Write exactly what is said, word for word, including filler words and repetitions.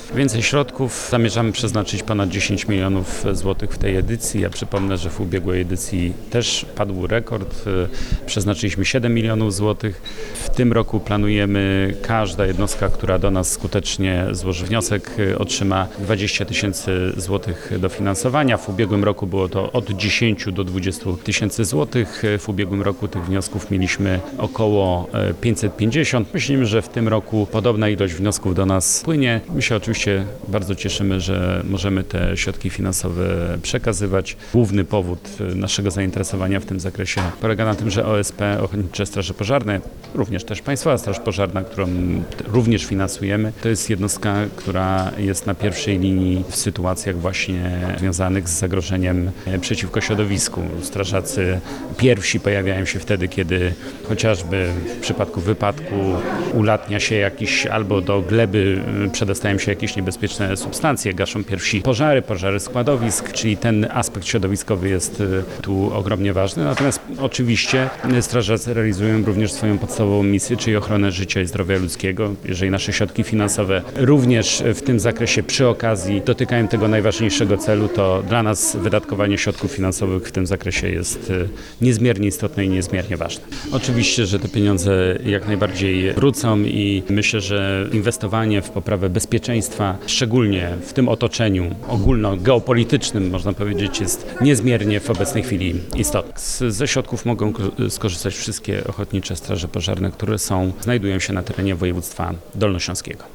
Więcej środków zamierzamy przeznaczyć ponad dziesięć milionów złotych w tej edycji. Ja przypomnę, że w ubiegłej edycji też padł rekord. Przeznaczyliśmy siedem milionów złotych. W tym roku planujemy, każda jednostka, która do nas skutecznie złoży wniosek, otrzyma dwadzieścia tysięcy złotych dofinansowania. W ubiegłym roku było to od dziesięciu do dwudziestu tysięcy złotych. W ubiegłym roku tych wniosków mieliśmy około pięćset pięćdziesiąt. Myślimy, że w tym roku podobna ilość wniosków do nas płynie. My się oczywiście bardzo cieszymy, że możemy te środki finansowe przekazywać. Główny powód naszego zainteresowania w tym zakresie polega na tym, że O S P, Ochotnicze Straże Pożarne, również też Państwowa Straż Pożarna, którą również finansujemy, to jest jednostka, która jest na pierwszej linii w sytuacjach właśnie związanych z zagrożeniem przeciwko środowisku. Strażacy pierwsi pojawiają się wtedy, kiedy chociażby w przypadku wypadku ulatnia się jakiś, albo do gleby przedostają się jakieś niebezpieczne substancje, gaszą pierwsi pożary, pożary składowisk, czyli ten aspekt środowiskowy jest tu ogromnie ważny. Natomiast oczywiście strażacy realizują również swoją podstawową misję, czyli ochronę życia i zdrowia ludzkiego. Jeżeli nasze środki finansowe również w tym zakresie przy okazji dotykają tego najważniejszego celu, to dla nas wydatkowanie środków finansowych w tym zakresie jest niezmiernie istotne i niezmiernie ważne. Oczywiście, że te pieniądze jak najbardziej wrócą i myślę, że inwestowanie w poprawę bezpieczeństwa, szczególnie w tym otoczeniu ogólnogeopolitycznym, można powiedzieć, jest niezmiernie w obecnej chwili istotne. Ze środków mogą skorzystać wszystkie ochotnicze straże pożarne, które są, znajdują się na terenie województwa dolnośląskiego.